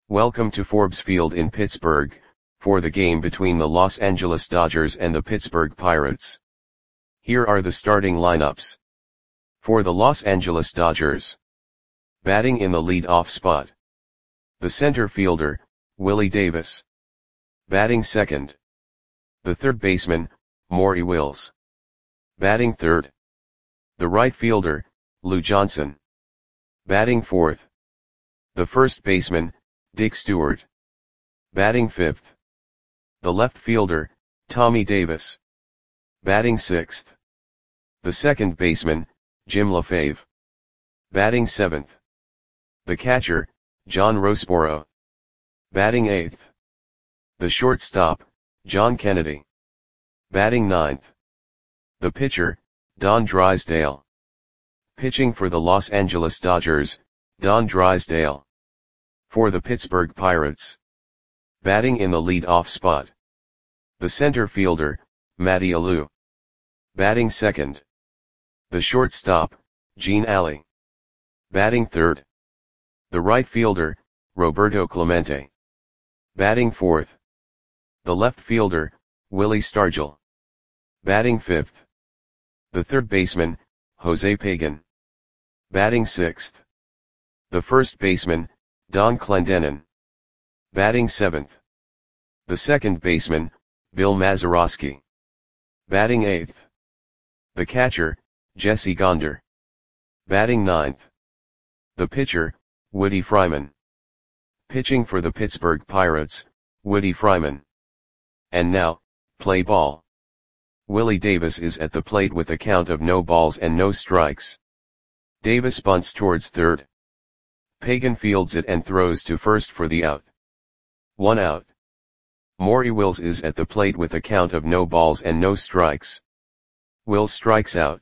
Welcome to Forbes Field in Pittsburgh, for the game between the Los Angeles Dodgers and the Pittsburgh Pirates. Here are the starting lineups. For the Los Angeles Dodgers. Batting in the lead-off spot. The center fielder, Willie Davis. Batting second. The third baseman, Maury Wills. Batting third. The right fielder, Lou Johnson. Batting fourth. The first baseman, Dick Stewart. Batting fifth. The left fielder, Tommy Davis. Batting sixth. The second baseman, Jim LaFave. Batting seventh. The catcher, John Roseboro. Batting eighth. The shortstop, John Kennedy. Batting ninth. The pitcher, Don Drysdale. Pitching for the Los Angeles Dodgers, Don Drysdale. For the Pittsburgh Pirates. Batting in the lead-off spot. The center fielder, Matty Alou. Batting second. The shortstop, Gene Alley. Batting third. The right fielder, Roberto Clemente. Batting fourth. The left fielder, Willie Stargell. Batting fifth. The third baseman, Jose Pagan. Batting sixth. The first baseman, Don Clendenon. Batting seventh. The second baseman, Bill Mazeroski. Batting eighth. The catcher, Jesse Gonder. Batting ninth. The pitcher, Woody Fryman. Pitching for the Pittsburgh Pirates, Woody Fryman. And now, play ball. Willie Davis is at the plate with a count of no balls and no strikes. Davis bunts towards third. Pagan fields it and throws to first for the out. 1 out. Maury Wills is at the plate with a count of no balls and no strikes. Wills strikes out.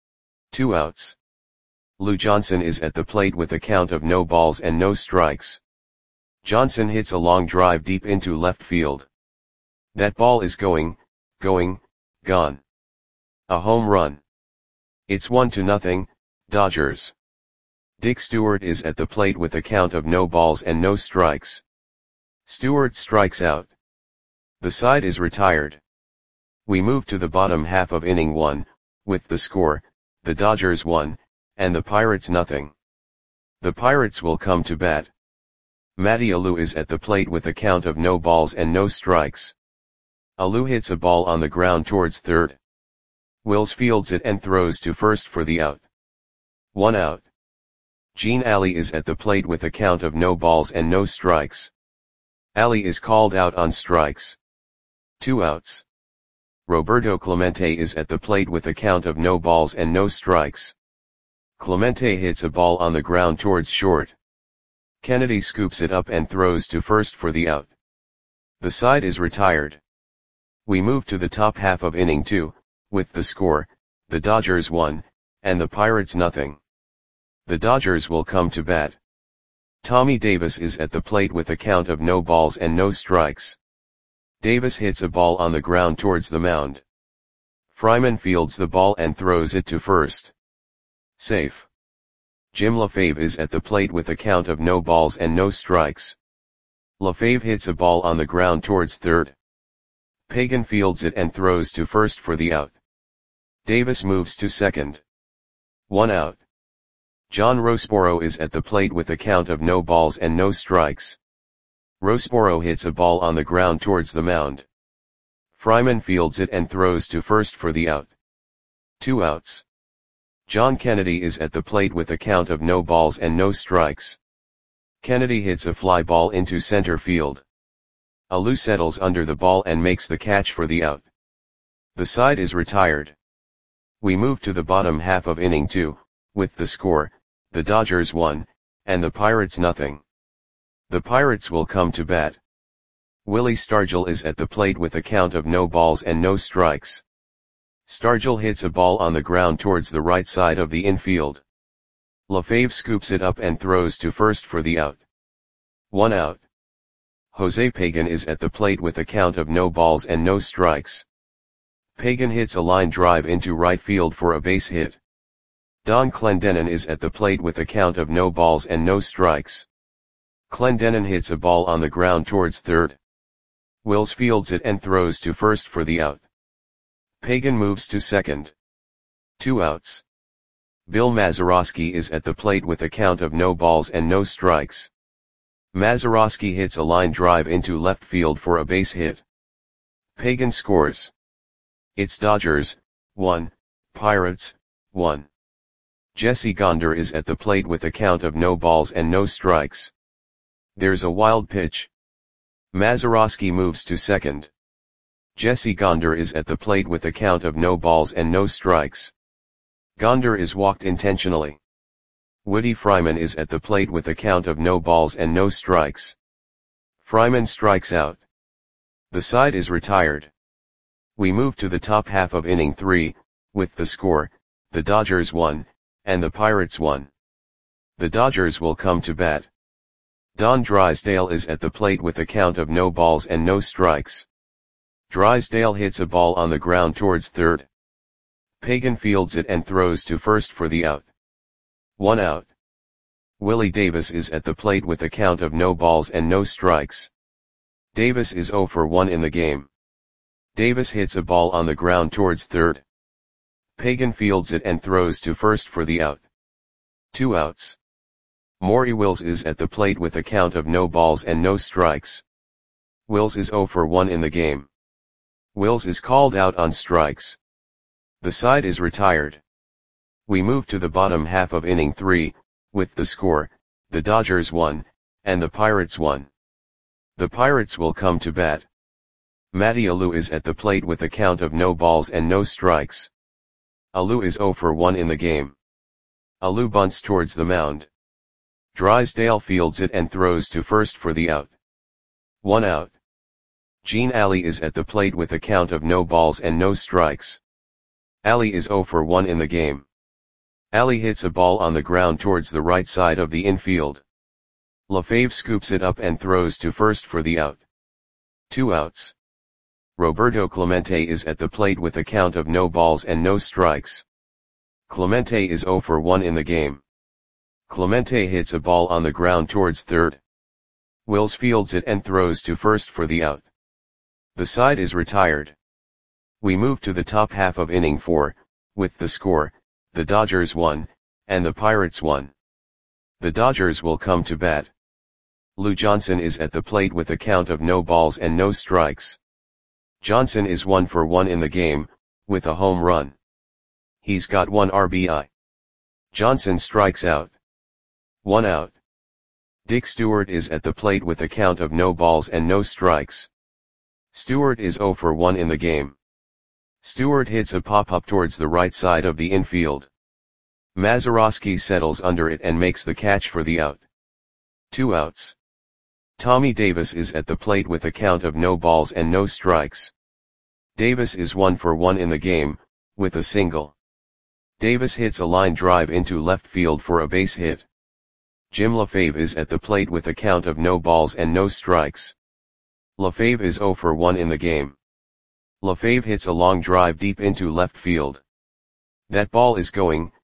2 outs. Lou Johnson is at the plate with a count of no balls and no strikes. Johnson hits a long drive deep into left field. That ball is gone. A home run. It's 1-0, Dodgers. Dick Stewart is at the plate with a count of no balls and no strikes. Stewart strikes out. The side is retired. We move to the bottom half of inning 1, with the score, the Dodgers 1, and the Pirates 0. The Pirates will come to bat. Matty Alou is at the plate with a count of no balls and no strikes. Alou hits a ball on the ground towards third. Wills fields it and throws to first for the out. 1 out. Gene Alley is at the plate with a count of no balls and no strikes. Alley is called out on strikes. 2 outs. Roberto Clemente is at the plate with a count of no balls and no strikes. Clemente hits a ball on the ground towards short. Kennedy scoops it up and throws to first for the out. The side is retired. We move to the top half of inning 2, with the score, the Dodgers 1, and the Pirates 0. The Dodgers will come to bat. Tommy Davis is at the plate with a count of no balls and no strikes. Davis hits a ball on the ground towards the mound. Fryman fields the ball and throws it to first. Safe. Jim LaFave is at the plate with a count of no balls and no strikes. LaFave hits a ball on the ground towards third. Pagan fields it and throws to first for the out. Davis moves to second. 1 out. John Roseboro is at the plate with a count of no balls and no strikes. Roseboro hits a ball on the ground towards the mound. Fryman fields it and throws to first for the out. 2 outs. John Kennedy is at the plate with a count of no balls and no strikes. Kennedy hits a fly ball into center field. Alou settles under the ball and makes the catch for the out. The side is retired. We move to the bottom half of inning 2, with the score, the Dodgers 1, and the Pirates 0. The Pirates will come to bat. Willie Stargell is at the plate with a count of no balls and no strikes. Stargell hits a ball on the ground towards the right side of the infield. LaFave scoops it up and throws to first for the out. 1 out. Jose Pagan is at the plate with a count of no balls and no strikes. Pagan hits a line drive into right field for a base hit. Don Clendenon is at the plate with a count of no balls and no strikes. Clendenon hits a ball on the ground towards third. Wills fields it and throws to first for the out. Pagan moves to second. 2 outs. Bill Mazeroski is at the plate with a count of no balls and no strikes. Mazeroski hits a line drive into left field for a base hit. Pagan scores. It's Dodgers, 1, Pirates, 1. Jesse Gonder is at the plate with a count of no balls and no strikes. There's a wild pitch. Mazeroski moves to second. Jesse Gonder is at the plate with a count of no balls and no strikes. Gonder is walked intentionally. Woody Fryman is at the plate with a count of no balls and no strikes. Fryman strikes out. The side is retired. We move to the top half of inning 3, with the score, the Dodgers 1, and the Pirates 1. The Dodgers will come to bat. Don Drysdale is at the plate with a count of no balls and no strikes. Drysdale hits a ball on the ground towards third. Pagan fields it and throws to first for the out. 1 out. Willie Davis is at the plate with a count of no balls and no strikes. Davis is 0 for 1 in the game. Davis hits a ball on the ground towards third. Pagan fields it and throws to first for the out. 2 outs. Maury Wills is at the plate with a count of no balls and no strikes. Wills is 0 for 1 in the game. Wills is called out on strikes. The side is retired. We move to the bottom half of inning 3, with the score, the Dodgers 1, and the Pirates 1. The Pirates will come to bat. Matty Alou is at the plate with a count of no balls and no strikes. Alou is 0 for 1 in the game. Alou bunts towards the mound. Drysdale fields it and throws to first for the out. 1 out. Gene Alley is at the plate with a count of no balls and no strikes. Alley is 0 for 1 in the game. Alley hits a ball on the ground towards the right side of the infield. LaFave scoops it up and throws to first for the out. 2 outs. Roberto Clemente is at the plate with a count of no balls and no strikes. Clemente is 0 for 1 in the game. Clemente hits a ball on the ground towards third. Wills fields it and throws to first for the out. The side is retired. We move to the top half of inning 4, with the score, the Dodgers 1, and the Pirates 1. The Dodgers will come to bat. Lou Johnson is at the plate with a count of no balls and no strikes. Johnson is 1 for 1 in the game, with a home run. He's got 1 RBI. Johnson strikes out. 1 out. Dick Stewart is at the plate with a count of no balls and no strikes. Stewart is 0 for 1 in the game. Stewart hits a pop-up towards the right side of the infield. Mazeroski settles under it and makes the catch for the out. 2 outs. Tommy Davis is at the plate with a count of no balls and no strikes. Davis is 1 for 1 in the game, with a single. Davis hits a line drive into left field for a base hit. Jim LaFave is at the plate with a count of no balls and no strikes. LaFave is 0 for 1 in the game. LaFave hits a long drive deep into left field. That ball is gone.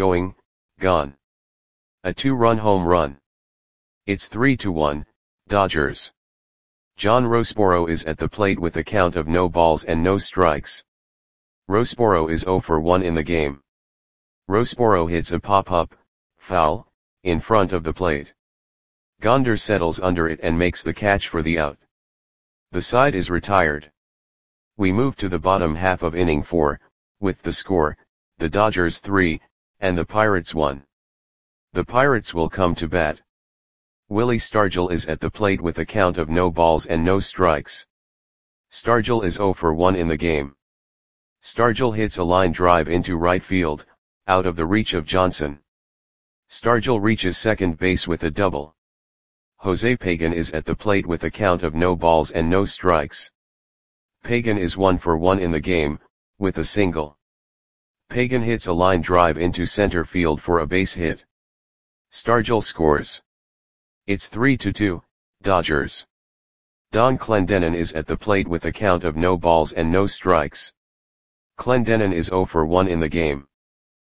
A 2-run home run. It's 3-1, Dodgers. John Roseboro is at the plate with a count of no balls and no strikes. Roseboro is 0 for 1 in the game. Roseboro hits a pop-up, foul, in front of the plate. Gonder settles under it and makes the catch for the out. The side is retired. We move to the bottom half of inning 4, with the score, the Dodgers 3, and the Pirates 1. The Pirates will come to bat. Willie Stargell is at the plate with a count of no balls and no strikes. Stargell is 0 for 1 in the game. Stargell hits a line drive into right field, out of the reach of Johnson. Stargell reaches second base with a double. Jose Pagan is at the plate with a count of no balls and no strikes. Pagan is 1 for 1 in the game, with a single. Pagan hits a line drive into center field for a base hit. Stargell scores. It's 3-2, Dodgers. Don Clendenon is at the plate with a count of no balls and no strikes. Clendenon is 0 for 1 in the game.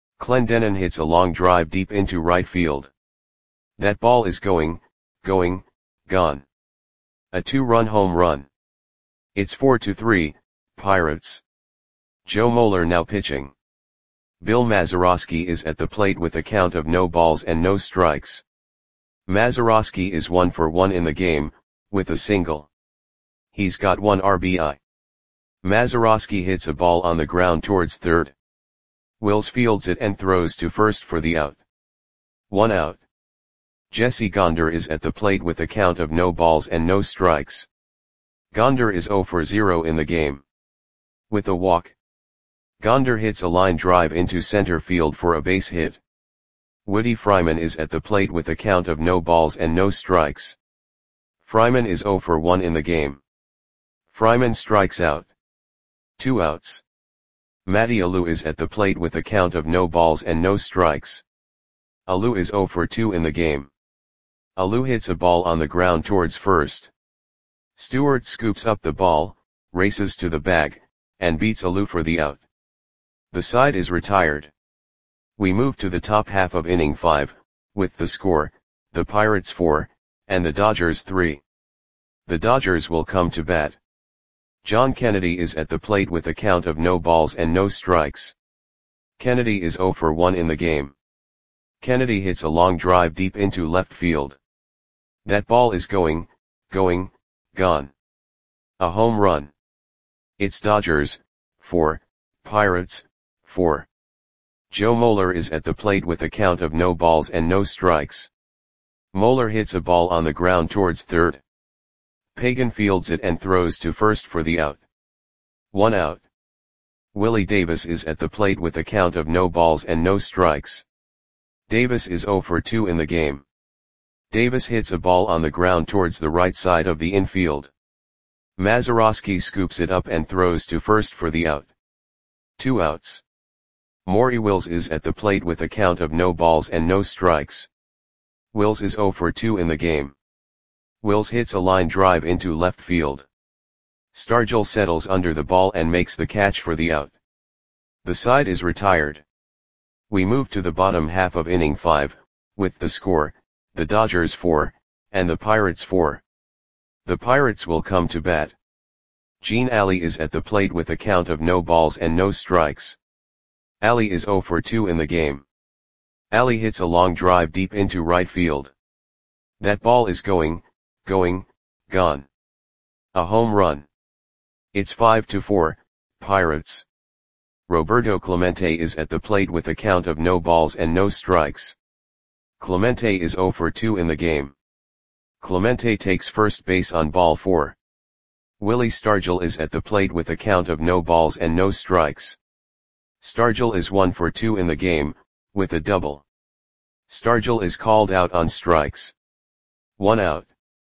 Clendenon hits a long drive deep into right field. That ball is gone. gone. A 2-run home run. It's 4-3, Pirates. Joe Moeller now pitching. Bill Mazeroski is at the plate with a count of no balls and no strikes. Mazeroski is 1 for 1 in the game, with a single. He's got 1 RBI. Mazeroski hits a ball on the ground towards third. Wills fields it and throws to first for the out. 1 out. Jesse Gonder is at the plate with a count of no balls and no strikes. Gonder is 0 for 0 in the game. With a walk. Gonder hits a line drive into center field for a base hit. Woody Fryman is at the plate with a count of no balls and no strikes. Fryman is 0 for 1 in the game. Fryman strikes out. 2 outs. Matty Alou is at the plate with a count of no balls and no strikes. Alou is 0 for 2 in the game. Alou hits a ball on the ground towards first. Stewart scoops up the ball, races to the bag, and beats Alou for the out. The side is retired. We move to the top half of inning 5, with the score, the Pirates 4, and the Dodgers 3. The Dodgers will come to bat. John Kennedy is at the plate with a count of no balls and no strikes. Kennedy is 0 for 1 in the game. Kennedy hits a long drive deep into left field. That ball is going, gone. A home run. It's Dodgers 4, Pirates 4. Joe Moeller is at the plate with a count of no balls and no strikes. Moeller hits a ball on the ground towards third. Pagan fields it and throws to first for the out. 1 out. Willie Davis is at the plate with a count of no balls and no strikes. Davis is 0 for 2 in the game. Davis hits a ball on the ground towards the right side of the infield. Mazeroski scoops it up and throws to first for the out. 2 outs. Maury Wills is at the plate with a count of no balls and no strikes. Wills is 0 for 2 in the game. Wills hits a line drive into left field. Stargell settles under the ball and makes the catch for the out. The side is retired. We move to the bottom half of inning 5, with the score, the Dodgers 4, and the Pirates 4. The Pirates will come to bat. Gene Alley is at the plate with a count of no balls and no strikes. Alley is 0 for 2 in the game. Alley hits a long drive deep into right field. That ball is going, gone. A home run. It's 5-4, Pirates. Roberto Clemente is at the plate with a count of no balls and no strikes. Clemente is 0 for 2 in the game. Clemente takes first base on ball 4. Willie Stargell is at the plate with a count of no balls and no strikes. Stargell is 1 for 2 in the game, with a double. Stargell is called out on strikes. 1 out.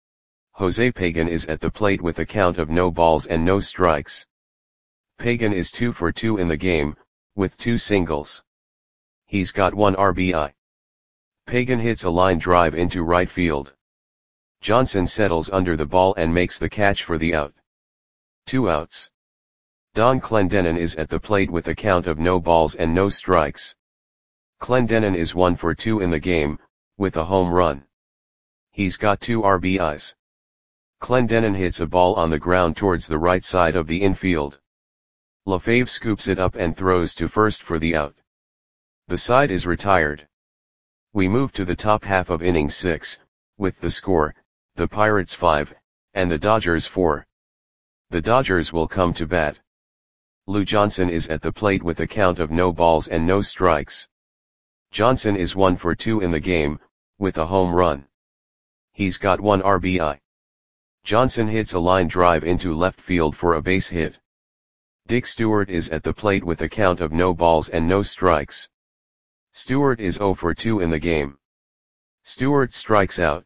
Jose Pagan is at the plate with a count of no balls and no strikes. Pagan is 2 for 2 in the game, with 2 singles. He's got 1 RBI. Pagan hits a line drive into right field. Johnson settles under the ball and makes the catch for the out. 2 outs. Don Clendenon is at the plate with a count of no balls and no strikes. Clendenon is 1 for 2 in the game, with a home run. He's got 2 RBIs. Clendenon hits a ball on the ground towards the right side of the infield. LaFave scoops it up and throws to first for the out. The side is retired. We move to the top half of inning 6, with the score, the Pirates 5, and the Dodgers 4. The Dodgers will come to bat. Lou Johnson is at the plate with a count of no balls and no strikes. Johnson is 1 for 2 in the game, with a home run. He's got 1 RBI. Johnson hits a line drive into left field for a base hit. Dick Stewart is at the plate with a count of no balls and no strikes. Stewart is 0 for 2 in the game. Stewart strikes out.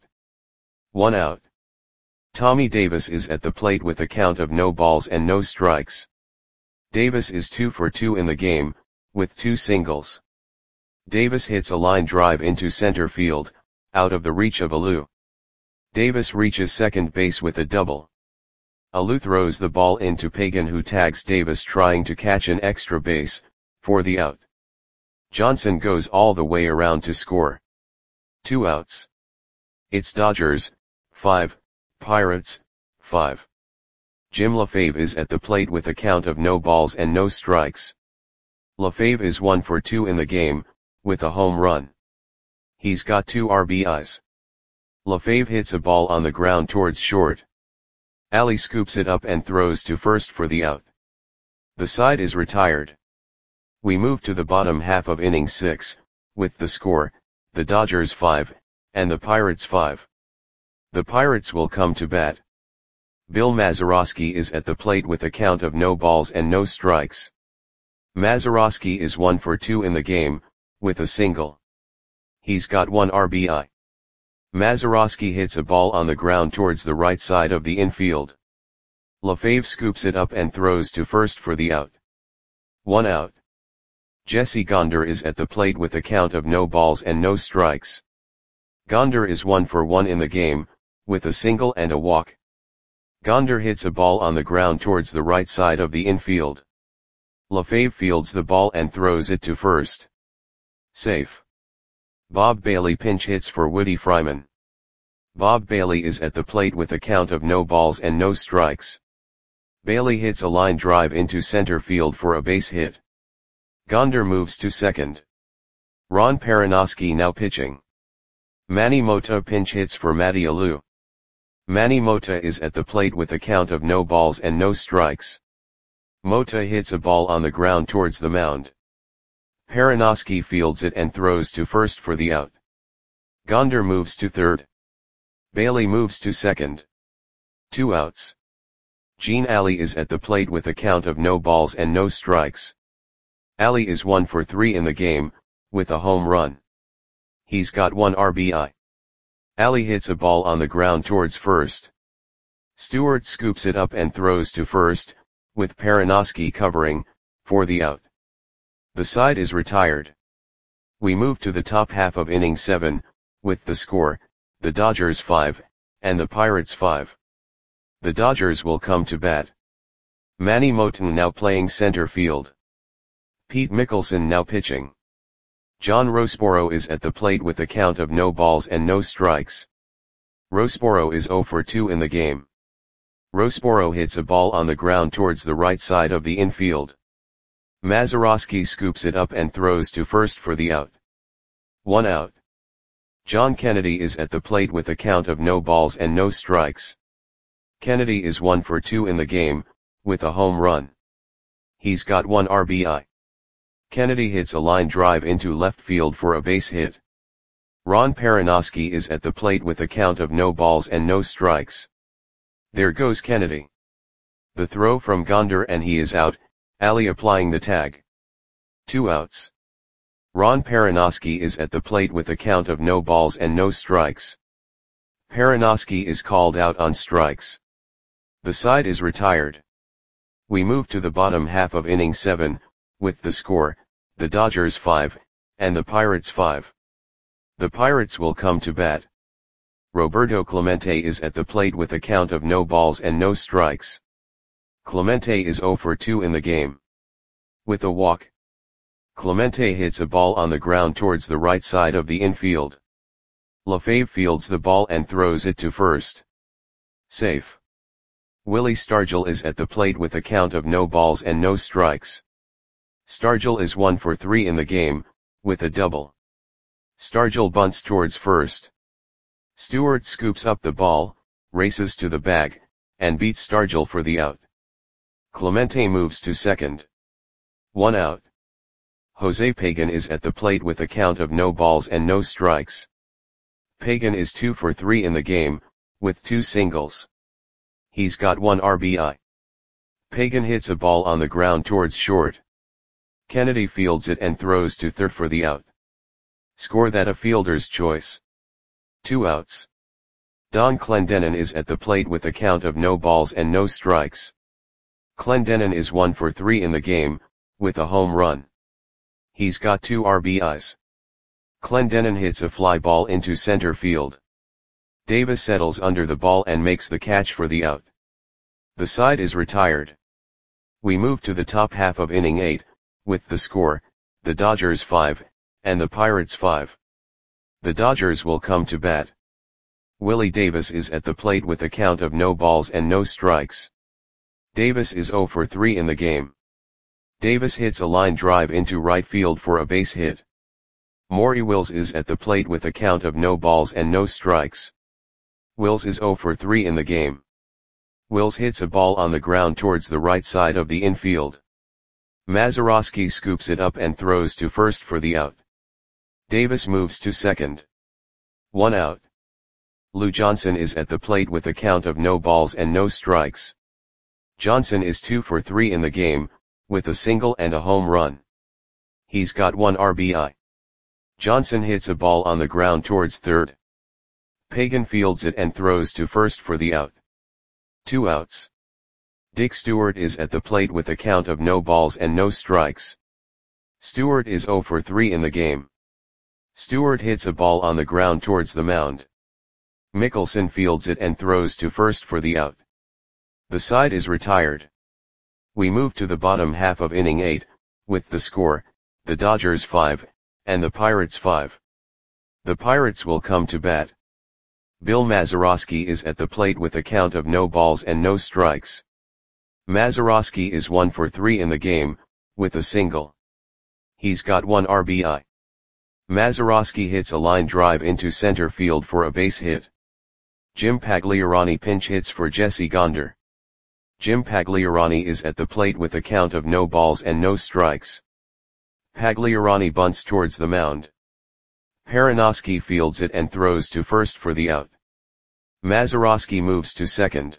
1 out. Tommy Davis is at the plate with a count of no balls and no strikes. Davis is 2 for 2 in the game, with 2 singles. Davis hits a line drive into center field, out of the reach of Alou. Davis reaches second base with a double. Alou throws the ball into Pagan, who tags Davis trying to catch an extra base, for the out. Johnson goes all the way around to score. 2 outs. It's Dodgers 5, Pirates, 5. Jim LaFave is at the plate with a count of no balls and no strikes. LaFave is 1 for 2 in the game, with a home run. He's got 2 RBIs. LaFave hits a ball on the ground towards short. Ali scoops it up and throws to first for the out. The side is retired. We move to the bottom half of inning 6, with the score, the Dodgers 5, and the Pirates 5. The Pirates will come to bat. Bill Mazeroski is at the plate with a count of no balls and no strikes. Mazeroski is 1 for 2 in the game, with a single. He's got 1 RBI. Mazeroski hits a ball on the ground towards the right side of the infield. LaFave scoops it up and throws to first for the out. 1 out. Jesse Gonder is at the plate with a count of no balls and no strikes. Gonder is 1 for 1 in the game, with a single and a walk. Gonder hits a ball on the ground towards the right side of the infield. LaFave fields the ball and throws it to first. Safe. Bob Bailey pinch hits for Woody Fryman. Bob Bailey is at the plate with a count of no balls and no strikes. Bailey hits a line drive into center field for a base hit. Gonder moves to second. Ron Perinoski now pitching. Manny Mota pinch hits for Matty Alou. Manny Mota is at the plate with a count of no balls and no strikes. Mota hits a ball on the ground towards the mound. Perinoski fields it and throws to first for the out. Gonder moves to third. Bailey moves to second. 2 outs. Gene Ali is at the plate with a count of no balls and no strikes. Ali is 1 for 3 in the game, with a home run. He's got 1 RBI. Ali hits a ball on the ground towards first. Stewart scoops it up and throws to first, with Perinoski covering, for the out. The side is retired. We move to the top half of inning 7, with the score, the Dodgers 5, and the Pirates 5. The Dodgers will come to bat. Manny Moton now playing center field. Pete Mickelson now pitching. John Roseboro is at the plate with a count of no balls and no strikes. Roseboro is 0 for 2 in the game. Roseboro hits a ball on the ground towards the right side of the infield. Mazeroski scoops it up and throws to first for the out. 1 out. John Kennedy is at the plate with a count of no balls and no strikes. Kennedy is 1 for 2 in the game, with a home run. He's got 1 RBI. Kennedy hits a line drive into left field for a base hit. Ron Perinoski is at the plate with a count of no balls and no strikes. There goes Kennedy. The throw from Gonder and he is out, Ali applying the tag. 2 outs. Ron Perinoski is at the plate with a count of no balls and no strikes. Perinoski is called out on strikes. The side is retired. We move to the bottom half of inning 7, with the score, the Dodgers 5, and the Pirates 5. The Pirates will come to bat. Roberto Clemente is at the plate with a count of no balls and no strikes. Clemente is 0 for 2 in the game. With a walk. Clemente hits a ball on the ground towards the right side of the infield. LaFave fields the ball and throws it to first. Safe. Willie Stargell is at the plate with a count of no balls and no strikes. Stargell is 1 for 3 in the game, with a double. Stargell bunts towards first. Stewart scoops up the ball, races to the bag, and beats Stargell for the out. Clemente moves to second. 1 out. Jose Pagan is at the plate with a count of no balls and no strikes. Pagan is 2 for 3 in the game, with 2 singles. He's got 1 RBI. Pagan hits a ball on the ground towards short. Kennedy fields it and throws to third for the out. Score that a fielder's choice. 2 outs. Don Clendenon is at the plate with a count of no balls and no strikes. Clendenon is 1 for 3 in the game, with a home run. He's got 2 RBIs. Clendenon hits a fly ball into center field. Davis settles under the ball and makes the catch for the out. The side is retired. We move to the top half of inning 8, with the score, the Dodgers 5, and the Pirates 5. The Dodgers will come to bat. Willie Davis is at the plate with a count of no balls and no strikes. Davis is 0 for 3 in the game. Davis hits a line drive into right field for a base hit. Maury Wills is at the plate with a count of no balls and no strikes. Wills is 0 for 3 in the game. Wills hits a ball on the ground towards the right side of the infield. Mazeroski scoops it up and throws to first for the out. Davis moves to second. 1 out. Lou Johnson is at the plate with a count of no balls and no strikes. Johnson is 2 for 3 in the game, with a single and a home run. He's got 1 RBI. Johnson hits a ball on the ground towards third. Pagan fields it and throws to first for the out. 2 outs. Dick Stewart is at the plate with a count of no balls and no strikes. Stewart is 0 for 3 in the game. Stewart hits a ball on the ground towards the mound. Mickelson fields it and throws to first for the out. The side is retired. We move to the bottom half of inning 8, with the score, the Dodgers 5, and the Pirates 5. The Pirates will come to bat. Bill Mazeroski is at the plate with a count of no balls and no strikes. Mazeroski is 1 for 3 in the game, with a single. He's got 1 RBI. Mazeroski hits a line drive into center field for a base hit. Jim Pagliarani pinch hits for Jesse Gonder. Jim Pagliarani is at the plate with a count of no balls and no strikes. Pagliarani bunts towards the mound. Perinoski fields it and throws to first for the out. Mazeroski moves to second.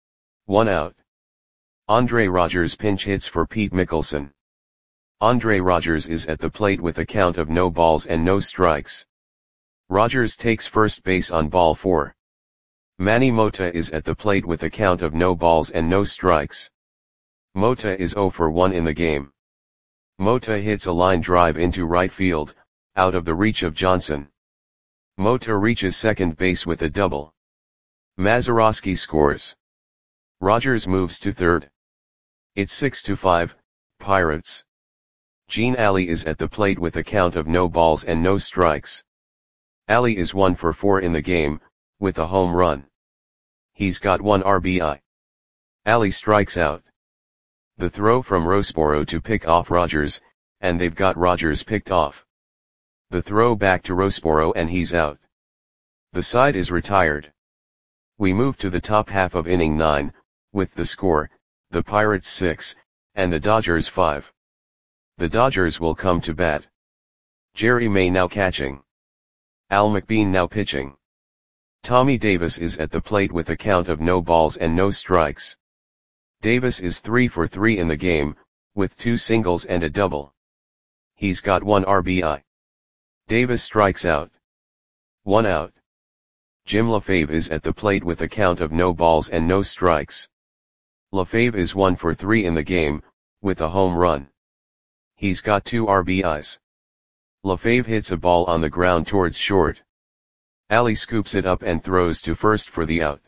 1 out. Andre Rogers pinch hits for Pete Mickelson. Andre Rogers is at the plate with a count of no balls and no strikes. Rogers takes first base on ball 4. Manny Mota is at the plate with a count of no balls and no strikes. Mota is 0 for 1 in the game. Mota hits a line drive into right field, out of the reach of Johnson. Mota reaches second base with a double. Mazeroski scores. Rogers moves to third. It's 6-5, Pirates. Gene Alley is at the plate with a count of no balls and no strikes. Alley is 1 for 4 in the game, with a home run. He's got 1 RBI. Alley strikes out. The throw from Roseboro to pick off Rogers, and they've got Rogers picked off. The throw back to Roseboro and he's out. The side is retired. We move to the top half of inning 9, with the score, the Pirates 6, and the Dodgers 5. The Dodgers will come to bat. Jerry May now catching. Al McBean now pitching. Tommy Davis is at the plate with a count of no balls and no strikes. Davis is 3 for 3 in the game, with 2 singles and a double. He's got 1 RBI. Davis strikes out. 1 out. Jim LaFave is at the plate with a count of no balls and no strikes. LaFave is 1 for 3 in the game, with a home run. He's got 2 RBIs. LaFave hits a ball on the ground towards short. Alley scoops it up and throws to first for the out.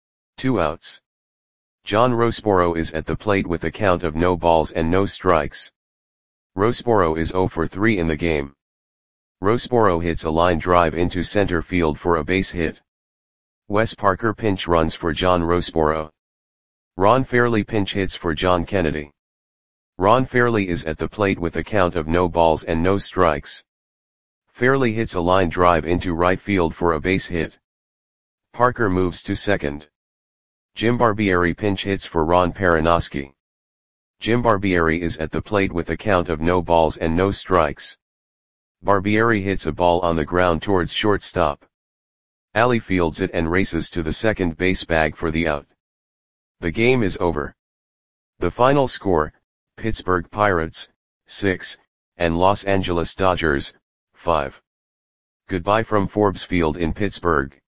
2 outs. John Roseboro is at the plate with a count of no balls and no strikes. Roseboro is 0 for 3 in the game. Roseboro hits a line drive into center field for a base hit. Wes Parker pinch runs for John Roseboro. Ron Fairly pinch hits for John Kennedy. Ron Fairly is at the plate with a count of no balls and no strikes. Fairly hits a line drive into right field for a base hit. Parker moves to second. Jim Barbieri pinch hits for Ron Perinoski. Jim Barbieri is at the plate with a count of no balls and no strikes. Barbieri hits a ball on the ground towards shortstop. Alley fields it and races to the second base bag for the out. The game is over. The final score, Pittsburgh Pirates, 6, and Los Angeles Dodgers, 5. Goodbye from Forbes Field in Pittsburgh.